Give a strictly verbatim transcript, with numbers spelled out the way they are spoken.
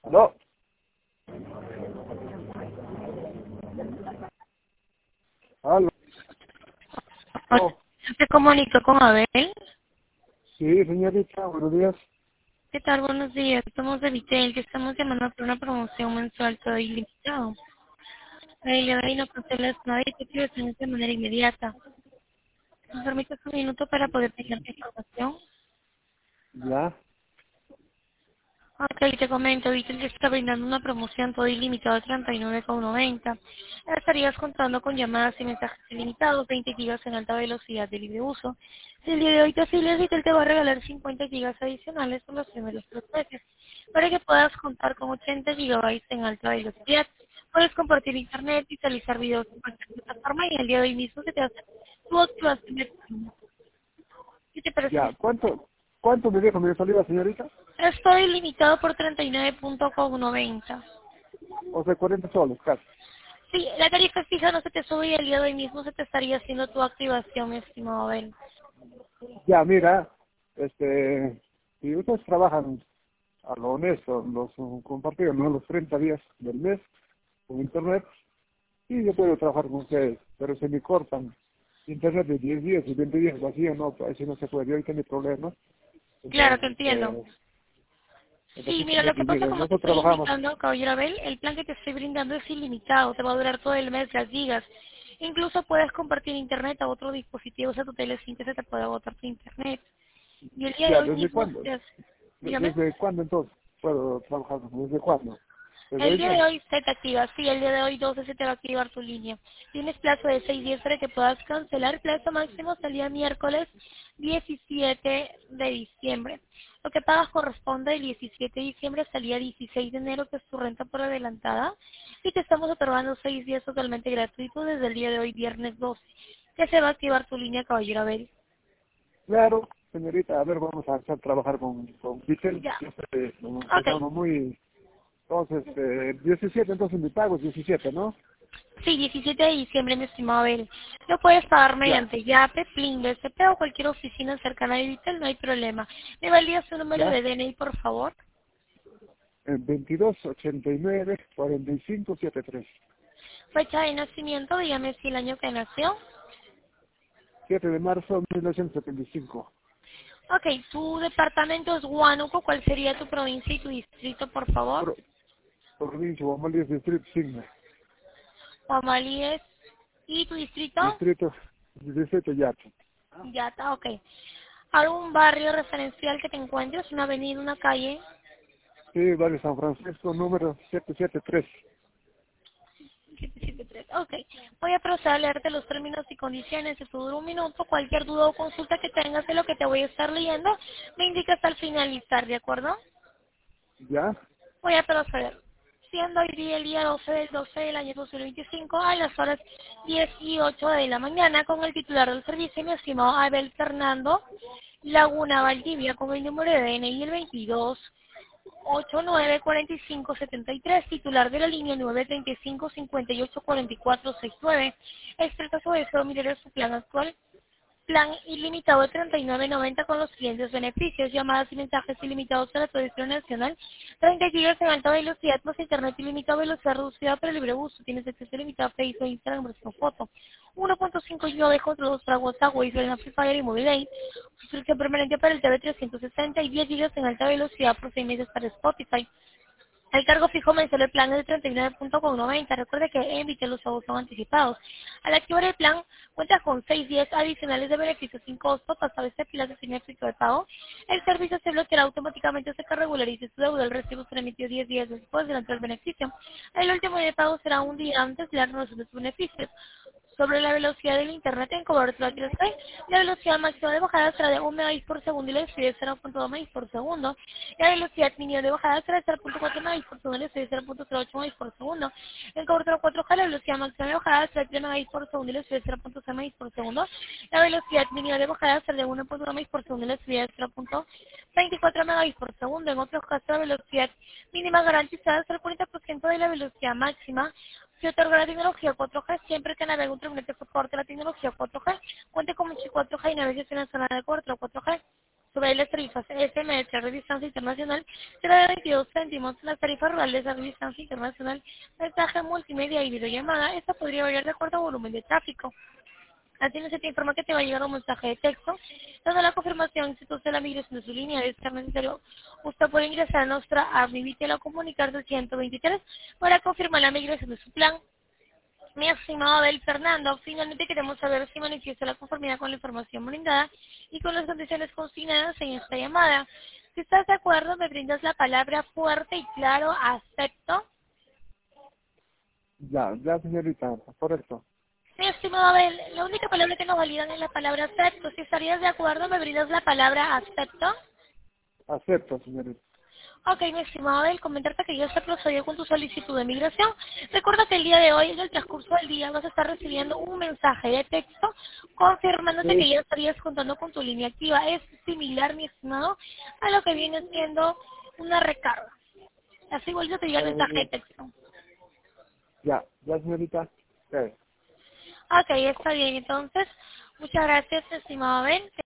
¿Aló? ¿Aló? Hola, ¿te comunico con Abel? Sí, señorita, buenos días. ¿Qué tal? Buenos días. Somos de Vitel, que estamos llamando por una promoción mensual todo ilimitado. El día de hoy no cancelas nada y te pido de manera inmediata. ¿Me permites un minuto para poder tener la información? Ya, Ok, te comento, Vitel que está brindando una promoción todo ilimitado de treinta y nueve con noventa. Estarías contando con llamadas y mensajes ilimitados, veinte gigas en alta velocidad de libre uso. El día de hoy te afilias, Vitel te va a regalar cincuenta gigas adicionales por los primeros tres meses, para que puedas contar con ochenta gigabytes en alta velocidad. Puedes compartir internet, visualizar videos en cualquier plataforma y el día de hoy mismo se te hace tu activación de tu- ¿Qué te parece? ya. ¿Cuánto, cuánto me dijo mi salida, señorita? Estoy limitado por treinta y nueve punto noventa. O sea, cuarenta soles, casi. Sí, la tarifa fija no se te sube y el día de hoy mismo se te estaría haciendo tu activación, mi estimado Ben. Ya, mira, este, si ustedes trabajan a lo honesto, los uh, compartidos, ¿no? Los treinta días del mes con internet, sí, yo puedo trabajar con ustedes, pero se me cortan internet de diez días y veinte días vacío, no, pues así no se puede, ahorita mi problema. Claro que Entonces, entiendo. este, Sí, entonces, mira, lo que y pasa digo, como te nosotros estoy trabajamos, indicando, caballero Abel, el plan que te estoy brindando es ilimitado, te va a durar todo el mes, las gigas. Incluso puedes compartir internet a otro dispositivo, o sea, tu tele sin que se te pueda agotar tu internet. Y el día de ya, hoy ¿desde mismo, cuándo? te has- ¿De- dígame. ¿Desde cuándo entonces puedo trabajar? ¿Desde cuándo? ¿Desde El hoy día de mismo? hoy se te activa, sí, el día de hoy doce se te va a activar tu línea. Tienes plazo de seis días para que puedas cancelar, plazo máximo hasta el día miércoles diecisiete de diciembre. Lo que pagas corresponde del diecisiete de diciembre hasta el día dieciséis de enero, que es tu renta por adelantada, y te estamos otorgando seis días totalmente gratuitos desde el día de hoy, viernes doce, que se va a activar tu línea, caballero Abel. Claro, señorita, a ver, vamos a hacer trabajar con, con Pitel. Ya. Siempre nos Ok. pasamos muy... Entonces, eh, diecisiete, entonces mi pago es diecisiete, ¿no? Sí, diecisiete de diciembre, mi estimado Abel. Lo puedes pagar Ya, mediante YAPE, Plin, B C P o cualquier oficina cercana de Vitel, no hay problema. ¿Me valía su número ya. de D N I, por favor? Eh, veintidós, ochenta y nueve, cuarenta y cinco, setenta y tres. Fecha de nacimiento, dígame si el año que nació. siete de marzo de mil novecientos setenta y cinco. Ok, tu departamento es Huánuco, ¿cuál sería tu provincia y tu distrito, por favor? Pro, provincia, Guamalíes, distrito Signa. Guamalíes. ¿Y tu distrito? Distrito diecisiete, Yato. Ya está, ok. ¿Algún barrio referencial que te encuentres? ¿Una avenida, una calle? Sí, barrio San Francisco, número setecientos setenta y tres. siete siete tres. Ok. Voy a proceder a leerte los términos y condiciones. Esto dura un minuto. Cualquier duda o consulta que tengas de lo que te voy a estar leyendo, me indicas al finalizar, ¿de acuerdo? Ya, Voy a proceder. Siendo hoy día el día doce del doce del año dos mil veinticinco a las horas diez y ocho de la mañana con el titular del servicio, mi estimado Abel Fernando Laguna Valdivia, con el número de D N I el veintidós ocho nueve cuarenta y cinco setenta y tres, titular de la línea nueve treinta y cinco cincuenta y ocho cuarenta y cuatro sesenta y nueve. Expresa su deseo mirar su plan actual. Plan ilimitado de treinta y nueve noventa con los siguientes beneficios: llamadas y mensajes ilimitados para la televisión nacional, treinta gigas en alta velocidad más internet ilimitado, velocidad reducida para libre uso, tienes acceso ilimitado a Facebook, Instagram, versión foto, uno punto cinco gigas contra los para WhatsApp, Wi-Fi, Free Fire y Mobile, suscripción permanente para el T V trescientos sesenta y diez gigas en alta velocidad por seis meses para Spotify. El cargo fijo mensual del plan es de treinta y nueve punto noventa. Recuerde que emite los pagos son anticipados. Al activar el plan, cuenta con seis días adicionales de beneficios sin costo. Pasado este plan de señal de pago, el servicio se bloqueará automáticamente hasta que regularice su deuda. El recibo será emitido diez días después del del beneficio. El último día de pago será un día antes de la renovación de sus beneficios. Sobre la velocidad del internet en cobertura tres G, la velocidad máxima de bajada será de un megabit por segundo y la de subida cero punto dos megabits por segundo. La velocidad mínima de bajada será de cero punto cuatro megabits por segundo y la de subida cero punto cero ocho megabits por segundo. En cobertura cuatro G, la velocidad máxima de bajada será de tres megabits por segundo y la de subida cero punto cero megabits por segundo. La velocidad mínima de bajada será de uno punto uno megabits por segundo y la de subida cero punto veinticuatro megabits por segundo. En otros casos, la velocidad mínima garantizada será el cuarenta por ciento de la velocidad máxima. Se otorga la tecnología cuatro G siempre que navegue un terminal que soporte la tecnología cuatro G, cuente con un chip cuatro G y navegue en la zona de cobertura cuatro G. sobre las tarifas S M S de distancia internacional será de veintidós céntimos. Las tarifas rurales de distancia internacional, mensaje multimedia y videollamada, esta podría variar de acuerdo al volumen de tráfico. Así se te informa que te va a llegar un mensaje de texto dando la confirmación si usted la migración de su línea de ser necesario. Usted puede ingresar a nuestra app Vivítelo o comunicarse al ciento veintitrés para confirmar la migración de su plan. Mi estimado Abel Fernando, finalmente queremos saber si manifiesta la conformidad con la información brindada y con las condiciones consignadas en esta llamada. Si estás de acuerdo, me brindas la palabra fuerte y claro, acepto. Ya, ya señorita, correcto. Mi estimado Abel, la única palabra que nos validan es la palabra acepto. Si estarías de acuerdo, me brindas la palabra acepto. Acepto, señorita. Ok, mi estimado Abel, comentarte que ya se procedió con tu solicitud de migración. Recuerda que el día de hoy, en el transcurso del día, vas a estar recibiendo un mensaje de texto confirmándote que Sí, ya estarías contando con tu línea activa. Es similar, mi estimado, a lo que viene siendo una recarga. Así igual yo te llega el mensaje de eh, texto. ya, ya señorita. Ok. Ok, está bien. Entonces, muchas gracias, estimado Abel.